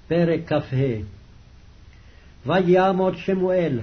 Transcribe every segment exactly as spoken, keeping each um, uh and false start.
פרק כ"ה. וימות שמואל,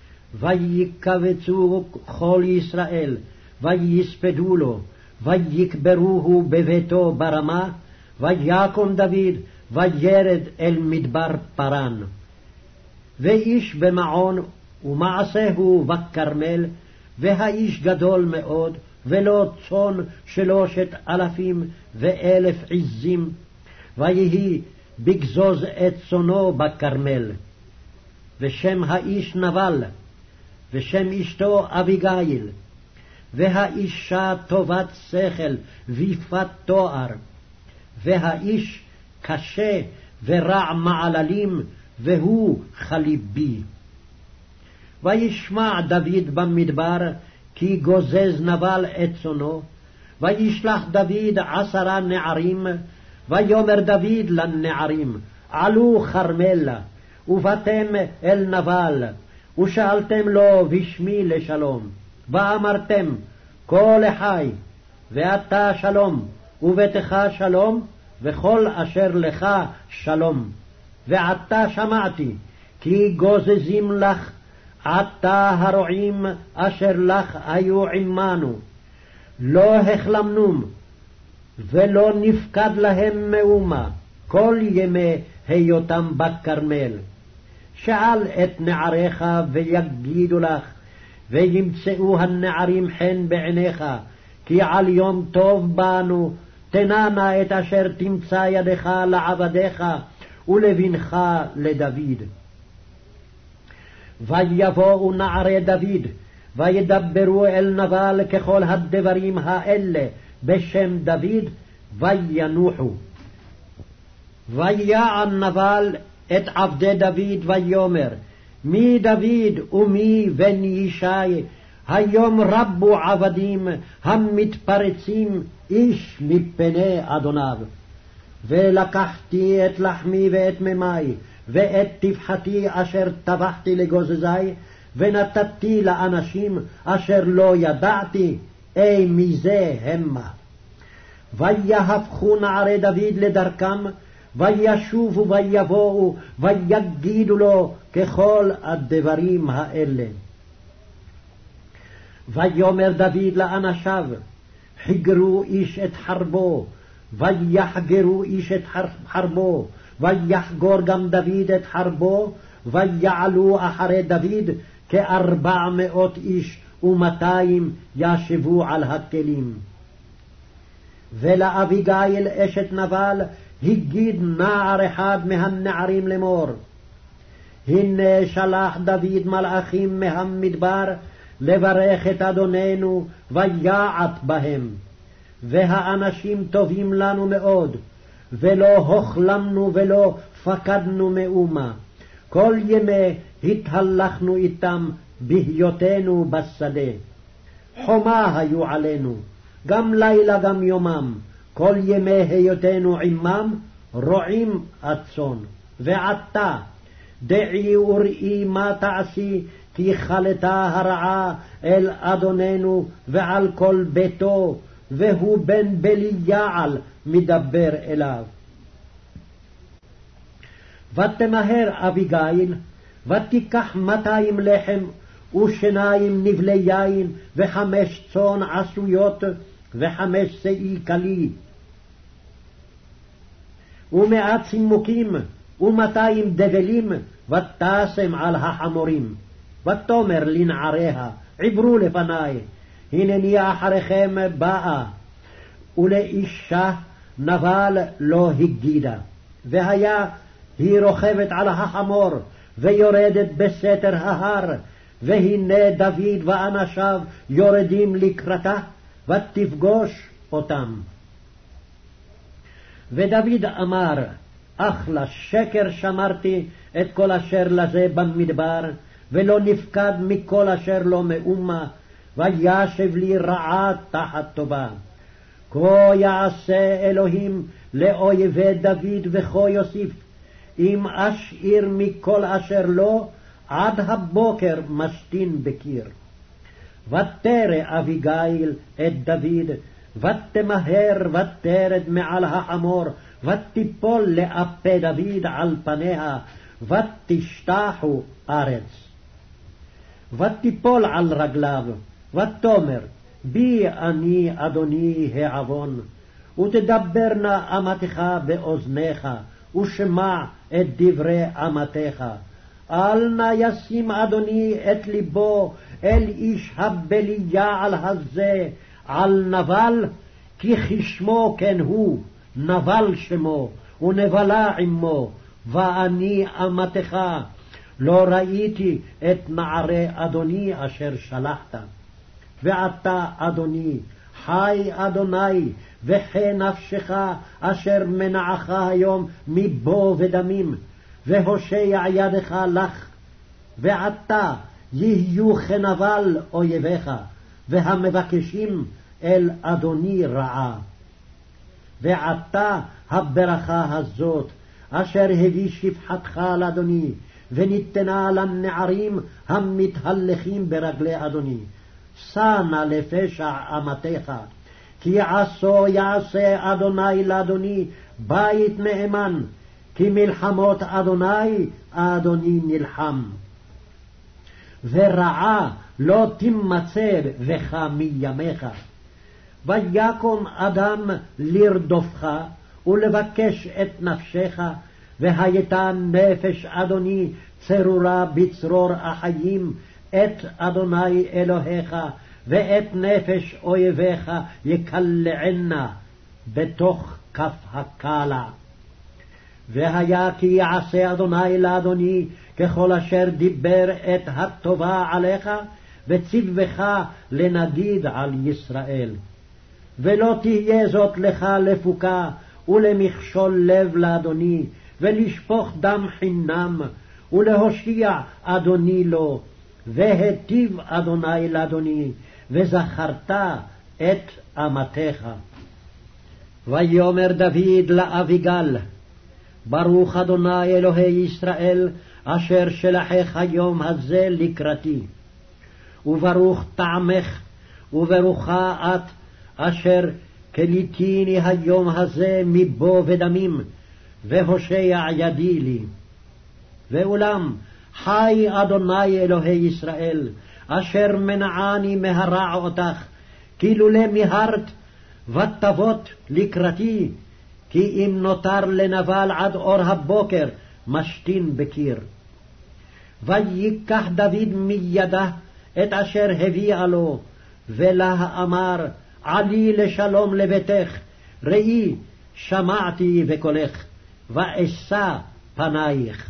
ויקבצו כל ישראל, ויספדו לו, ויקברוהו בביתו ברמה, ויקום דוד, וירד אל מדבר פרן. ואיש במעון, ומעשהו בכרמל, והאיש גדול מאוד, ולא צאן שלושת אלפים ואלף עזים, ויהי בגזוז את צאנו בכרמל. ושם האיש נבל, ושם אשתו אביגיל, והאישה טובת שכל ויפת תואר, והאיש קשה ורע מעללים, והוא חליבי. וישמע דוד במדבר, כי גוזז נבל את צאנו, וישלח דוד עשרה נערים, ויאמר דוד לנערים, עלו כרמלה, ובאתם אל נבל, ושאלתם לו בשמי לשלום, ואמרתם, כה לחי, ואתה שלום, וביתך שלום, וכל אשר לך שלום. ועתה שמעתי, כי גוזזים לך, עתה הרועים אשר לך היו עמנו, לא החלמנום, ולא נפקד להם מאומה, כל ימי היותם בכרמל. שאל את נעריך ויגידו לך, וימצאו הנערים חן בעיניך, כי על יום טוב באנו, תננה את אשר תמצא ידך לעבדיך, ולבנך לדוד. ויבואו נערי דוד, וידברו אל נבל ככל הדברים האלה בשם דוד, וינוחו. ויען נבל את עבדי דוד ויאמר, מי דוד ומי בן ישי, היום רבו עבדים המתפרצים איש מפני אדוניו. ולקחתי את לחמי ואת ממי ואת טבחתי אשר טבחתי לגוזזי, ונתתי לאנשים אשר לא ידעתי, אי מזה המה. ויהפכו נערי דוד לדרכם, וישובו ויבואו, ויגידו לו ככל הדברים האלה. ויאמר דוד לאנשיו, חיגרו איש את חרבו, ויחגרו איש את חרבו, ויחגור גם דוד את חרבו, ויעלו אחרי דוד כארבע מאות איש, ומאתיים ישבו על הכלים. ולאביגיל אשת נבל הגיד נער אחד מהנערים לאמור, הנה שלח דוד מלאכים מהמדבר לברך את אדוננו, ויעט בהם, והאנשים טובים לנו מאוד, ולא הוכלמנו ולא פקדנו מאומה, כל ימי התהלכנו איתם בהיותנו בשדה. חומה היו עלינו, גם לילה גם יומם, כל ימי היותנו עמם, רועים הצאן. ועתה דעי וראי מה תעשי, כי חלתה הרעה אל אדוננו ועל כל ביתו, והוא בן בליעל מדבר אליו. ותמהר אביגיל, ותיקח מאתיים לחם ושניים נבלי יין, וחמש צאן עשויות, וחמש שאי כלי, ומעט צימוקים, ומאתיים דגלים, ותשם על החמורים. ותאמר לנעריה, עברו לפני, הנני אחריכם באה. ולאישה נבל לא הגידה, והיה היא רוכבת על החמור, ויורדת בסתר ההר, והנה דוד ואנשיו יורדים לקראתה, ותפגוש אותם. ודוד אמר, אך לשקר שמרתי את כל אשר לזה במדבר, ולא נפקד מכל אשר לא מאומה, וישב לי רעה תחת טובה. כה יעשה אלוהים לאויבי דוד, וכה יוסיף, אם אשאיר מכל אשר לא, עד הבוקר משתין בקיר. ותרא אביגיל את דוד, ותמהר ותרד מעל החמור, ותיפול לאפי דוד על פניה, ותשתחו ארץ. ותיפול על רגליו, ותאמר, בי אני אדוני העוון, ותדבר נא אמתך באוזניך, ושמע את דברי אמתך. אל נא ישים אדוני את ליבו אל איש הבליעל הזה, על נבל, כי כשמו כן הוא, נבל שמו, ונבלה עמו, ואני אמתך, לא ראיתי את נערי אדוני אשר שלחת. ועתה אדוני, חי אדוני, וחי נפשך אשר מנעך היום מבוא ודמים, והושע ידך לך. ועתה יהיו כנבל אויביך, והמבקשים אל אדוני רעה. ועתה הברכה הזאת, אשר הביא שפחתך לאדוני, וניתנה לנערים המתהלכים ברגלי אדוני. שא נא לפשע אמתך, כי עשו יעשה אדוני לאדוני בית נאמן, כי מלחמות אדוני אדוני נלחם. ורעה לא תימצא בך מימיך. ויקום אדם לרדופך ולבקש את נפשך, והייתה נפש אדוני צרורה בצרור החיים, את אדוני אלוהיך, ואת נפש אויביך יקלענה בתוך כף הקלע. והיה כי יעשה אדוני לאדוני ככל אשר דיבר את הטובה עליך, וציווך לנגיד על ישראל. ולא תהיה זאת לך לפוקה ולמכשול לב לאדוני, ולשפוך דם חינם, ולהושיע אדוני לו, והטיב אדוני לאדוני, וזכרת את אמתך. ויאמר דוד לאביגל, ברוך אדוני אלוהי ישראל, אשר שלחך היום הזה לקראתי. וברוך טעמך, וברוכה את, אשר כליתיני היום הזה מבוא ודמים, והושע ידי לי. ואולם חי אדוני אלוהי ישראל, אשר מנעני מהרע אותך, כי לולא מיהרת ותבות לקראתי, כי אם נותר לנבל עד אור הבוקר משתין בקיר. ויקח דוד מידה את אשר הביאה לו, ולה אמר, עלי לשלום לביתך, ראי שמעתי בקולך, ואשא פנייך.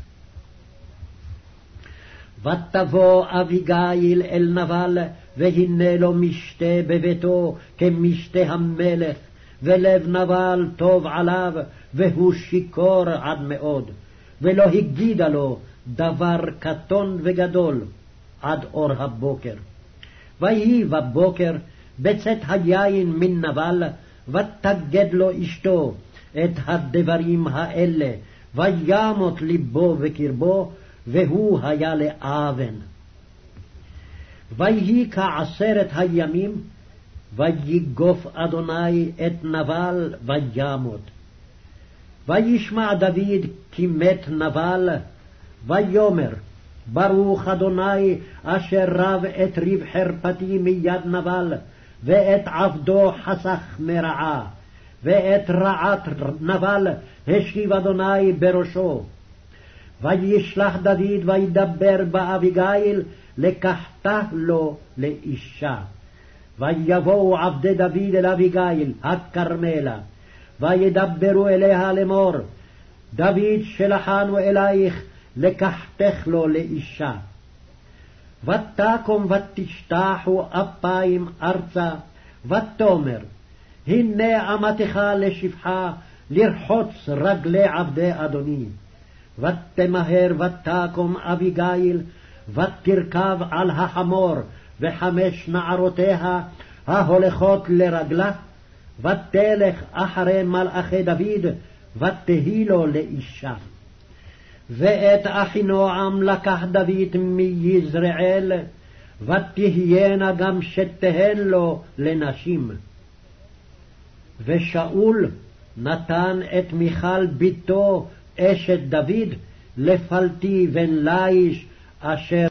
ותבוא אביגיל אל נבל, והנה לו משתה בביתו כמשתה המלך, ולב נבל טוב עליו, והוא שיכור עד מאוד, ולא הגידה לו דבר קטון וגדול עד אור הבוקר. ויהי בבוקר בצאת היין מן נבל, ותגד לו אשתו את הדברים האלה, וימות ליבו וקרבו, והוא היה לאבן. ויהי כעשרת הימים, ויגוף אדוני את נבל וימות. וישמע דוד כי מת נבל, ויאמר, ברוך אדוני אשר רב את ריב חרפתי מיד נבל, ואת עבדו חסך מרעה, ואת רעת נבל השיב אדוני בראשו. וישלח דוד וידבר באביגיל, לקחתה לו לאישה. ויבואו עבדי דוד אל אביגיל הכרמלה, וידברו אליה לאמור, דוד שלחנו אלייך, לקחתך לו לאישה. ותקום ותשתחו אפיים ארצה, ותאמר, הנה אמתך לשפחה, לרחוץ רגלי עבדי אדוני. ותמהר ותקום אביגיל, ותרכב על החמור, וחמש נערותיה ההולכות לרגלה, ותלך אחרי מלאכי דוד, ותהי לו לאישה. ואת אחינועם לקח דוד מיזרעאל, ותהיינה גם שתיהן לו לנשים. ושאול נתן את מיכל בתו אשת דוד לפלטי בן ליש אשר